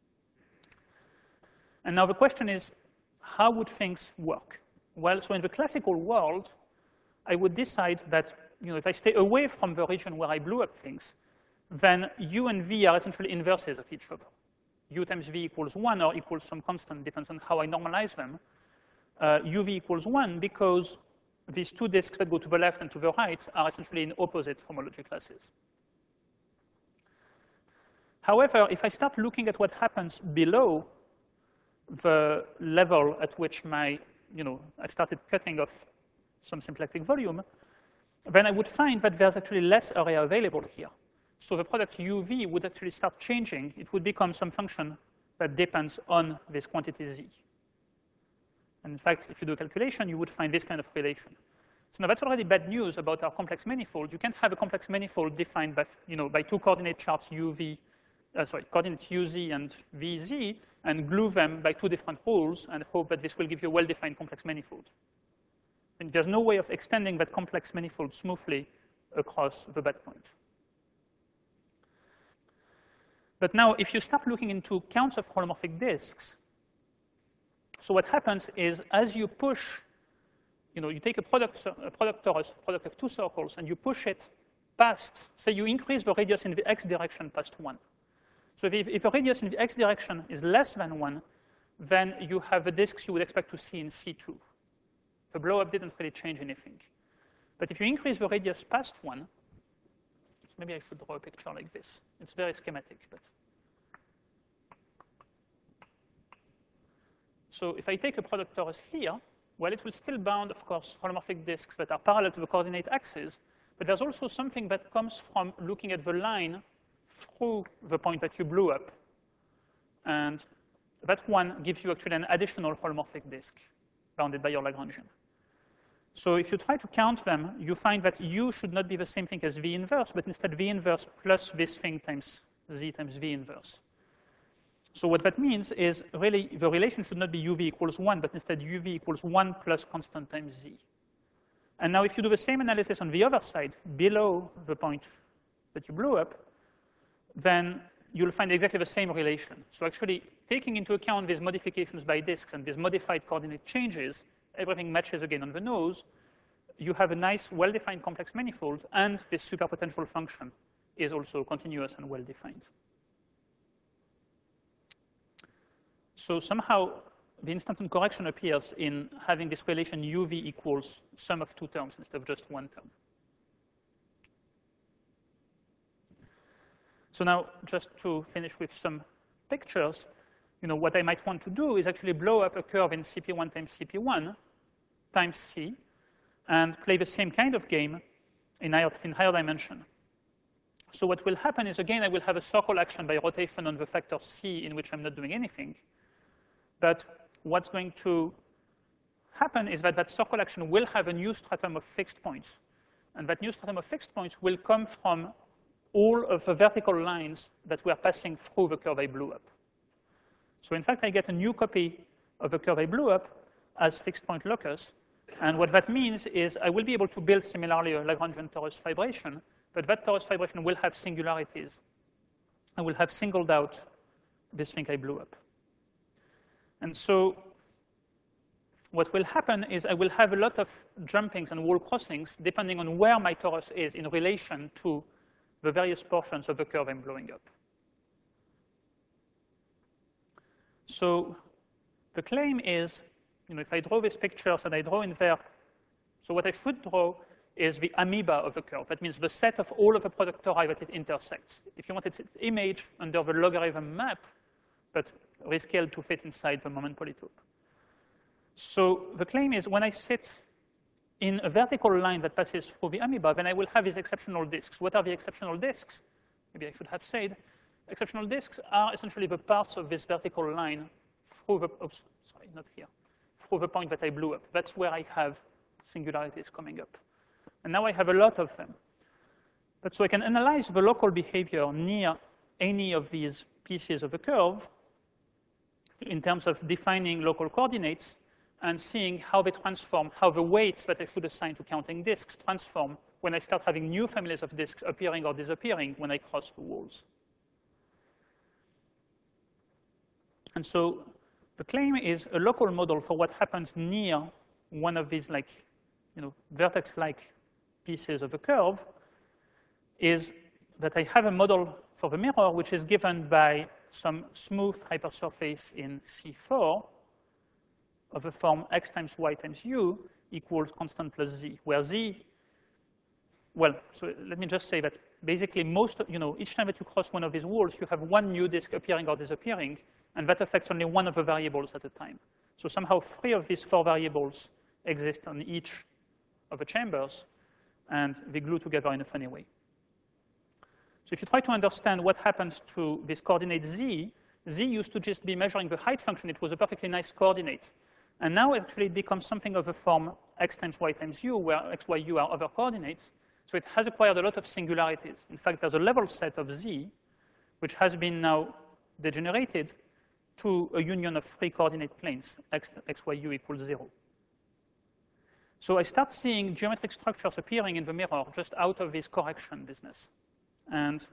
And now the question is, how would things work? Well, so in the classical world, I would decide that if I stay away from the region where I blew up things, then U and V are essentially inverses of each other. U times V equals 1 or equals some constant, depends on how I normalize them. UV equals 1 because these 2 disks that go to the left and to the right are essentially in opposite homology classes. However, if I start looking at what happens below the level at which my I've started cutting off some symplectic volume, then I would find that there's actually less area available here. So the product UV would actually start changing. It would become some function that depends on this quantity Z. And in fact, if you do a calculation, you would find this kind of relation. So now that's already bad news about our complex manifold. You can't have a complex manifold defined by, by two coordinate charts coordinates UZ and VZ, and glue them by two different rules and hope that this will give you a well-defined complex manifold. And there's no way of extending that complex manifold smoothly across the bad point. But now, if you start looking into counts of holomorphic disks, so what happens is as you push, you take a product torus, product of two circles, and you push it past, say you increase the radius in the x direction past 1. So if the radius in the x direction is less than 1, then you have the disks you would expect to see in C2. The blow-up didn't really change anything. But if you increase the radius past 1, maybe I should draw a picture like this. It's very schematic, but. So if I take a product torus here, well, it will still bound, of course, holomorphic disks that are parallel to the coordinate axis, but there's also something that comes from looking at the line through the point that you blew up. And that one gives you actually an additional holomorphic disk bounded by your Lagrangian. So if you try to count them, you find that U should not be the same thing as V inverse, but instead V inverse plus this thing times Z times V inverse. So what that means is really the relation should not be UV equals 1, but instead UV equals 1 plus constant times Z. And now if you do the same analysis on the other side, below the point that you blew up, then you'll find exactly the same relation. So actually, taking into account these modifications by disks and these modified coordinate changes, everything matches again on the nose. You have a nice, well-defined complex manifold, and this superpotential function is also continuous and well-defined. So somehow, the instanton correction appears in having this relation UV equals sum of two terms instead of just one term. So now, just to finish with some pictures, what I might want to do is actually blow up a curve in CP1 times CP1 times C and play the same kind of game in higher dimension. So what will happen is, again, I will have a circle action by rotation on the factor C in which I'm not doing anything. But what's going to happen is that circle action will have a new stratum of fixed points. And that new stratum of fixed points will come from all of the vertical lines that were passing through the curve I blew up. So in fact, I get a new copy of the curve I blew up as fixed point locus. And what that means is I will be able to build similarly a Lagrangian torus fibration, but that torus fibration will have singularities. I will have singled out this thing I blew up. And so what will happen is I will have a lot of jumpings and wall crossings depending on where my torus is in relation to the various portions of the curve I'm blowing up. So the claim is, if I draw these pictures and I draw in there, so what I should draw is the amoeba of the curve. That means the set of all of the product tori that it intersects. If you want its image under the logarithm map, but rescaled to fit inside the moment polytope. So the claim is when I sit in a vertical line that passes through the amoeba, then I will have these exceptional disks. What are the exceptional disks? Maybe I should have said. Exceptional disks are essentially the parts of this vertical line through the, through the point that I blew up. That's where I have singularities coming up. And now I have a lot of them. But so I can analyze the local behavior near any of these pieces of the curve in terms of defining local coordinates and seeing how they transform, how the weights that I should assign to counting disks transform when I start having new families of disks appearing or disappearing when I cross the walls. And so the claim is a local model for what happens near one of these vertex-like pieces of the curve is that I have a model for the mirror which is given by some smooth hypersurface in C4 of the form x times y times u equals constant plus z, where z, well, so let me just say that basically each time that you cross one of these walls, you have one new disk appearing or disappearing, and that affects only one of the variables at a time. So somehow 3 of these 4 variables exist on each of the chambers, and they glue together in a funny way. So if you try to understand what happens to this coordinate z, z used to just be measuring the height function. It was a perfectly nice coordinate. And now actually it becomes something of a form x times y times u, where x, y, u are other coordinates. So it has acquired a lot of singularities. In fact, there's a level set of z, which has been now degenerated to a union of 3 coordinate planes, x, y, u equals 0. So I start seeing geometric structures appearing in the mirror just out of this correction business. And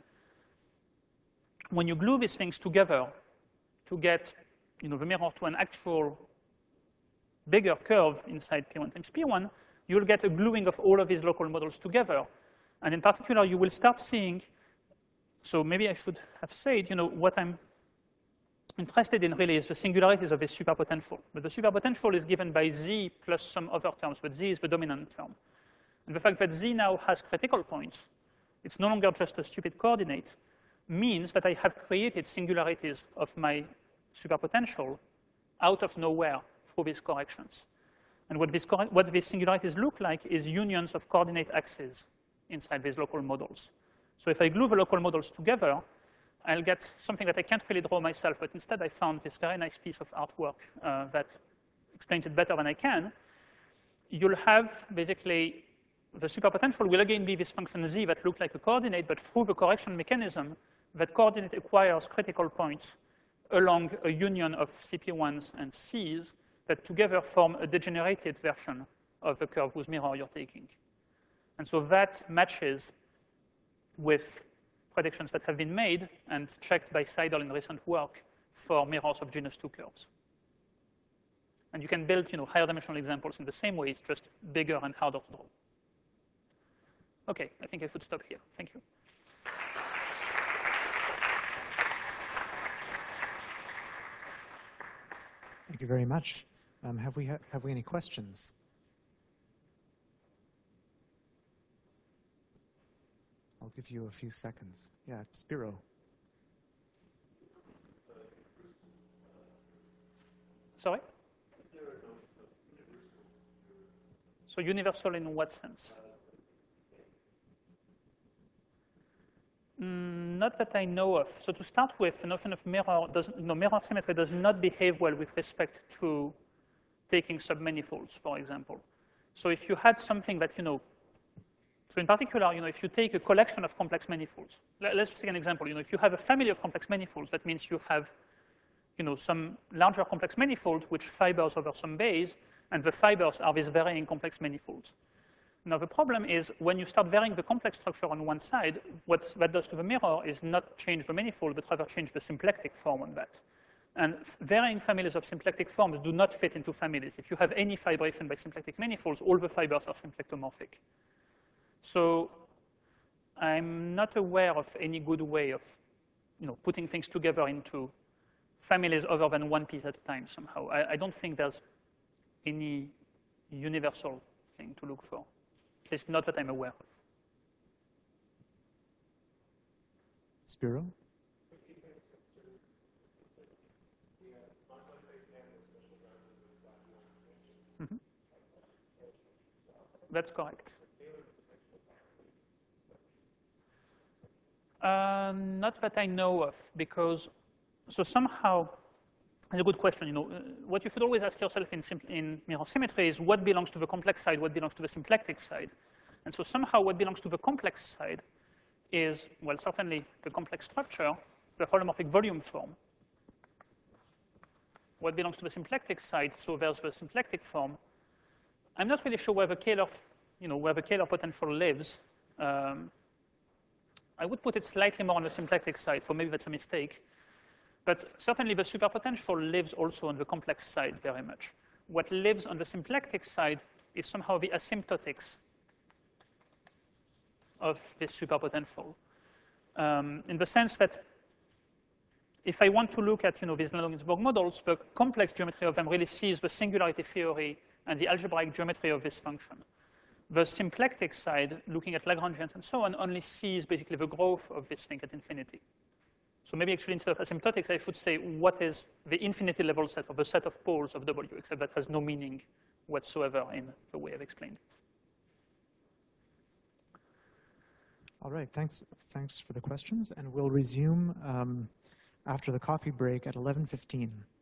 when you glue these things together to get the mirror to an actual bigger curve inside P1 times P1, you'll get a gluing of all of these local models together. And in particular, you will start seeing, so maybe I should have said, what I'm interested in really is the singularities of this superpotential. But the superpotential is given by z plus some other terms, but z is the dominant term. And the fact that z now has critical points, it's no longer just a stupid coordinate, means that I have created singularities of my superpotential out of nowhere through these corrections. And what these singularities look like is unions of coordinate axes inside these local models. So if I glue the local models together, I'll get something that I can't really draw myself, but instead I found this very nice piece of artwork that explains it better than I can. You'll have basically the superpotential will again be this function z that looks like a coordinate, but through the correction mechanism, that coordinate acquires critical points along a union of CP1s and Cs that together form a degenerated version of the curve whose mirror you're taking. And so that matches with predictions that have been made and checked by Seidel in recent work for mirrors of genus 2 curves. And you can build higher dimensional examples in the same way. It's just bigger and harder to draw. OK, I think I should stop here. Thank you. Thank you very much. Have we any questions? I'll give you a few seconds. Yeah, Spiro. Sorry? So universal in what sense? Not that I know of. So to start with, the notion of mirror symmetry does not behave well with respect to taking submanifolds, for example. So if you had something that, so in particular, if you take a collection of complex manifolds, let's just take an example. If you have a family of complex manifolds, that means you have, some larger complex manifold which fibers over some base, and the fibers are these varying complex manifolds. Now, the problem is when you start varying the complex structure on one side, what that does to the mirror is not change the manifold, but rather change the symplectic form on that. And varying families of symplectic forms do not fit into families. If you have any fibration by symplectic manifolds, all the fibers are symplectomorphic. So I'm not aware of any good way of putting things together into families other than one piece at a time somehow. I don't think there's any universal thing to look for. At least not that I'm aware of. Spiro? Mm-hmm. That's correct. Not that I know of, because so somehow it's a good question. What you should always ask yourself in mirror symmetry is what belongs to the complex side, what belongs to the symplectic side. And so somehow what belongs to the complex side is, well, certainly the complex structure, the holomorphic volume form. What belongs to the symplectic side, so there's the symplectic form. I'm not really sure where the Kähler potential lives. I would put it slightly more on the symplectic side, so maybe that's a mistake. But certainly the superpotential lives also on the complex side very much. What lives on the symplectic side is somehow the asymptotics of this superpotential. In the sense that if I want to look at these Landau-Ginzburg models, the complex geometry of them really sees the singularity theory and the algebraic geometry of this function. The symplectic side, looking at Lagrangians and so on, only sees basically the growth of this thing at infinity. So maybe actually instead of asymptotics, I should say what is the infinity level set of a set of poles of W, except that has no meaning whatsoever in the way I've explained it. All right, thanks for the questions, and we'll resume after the coffee break at 11:15.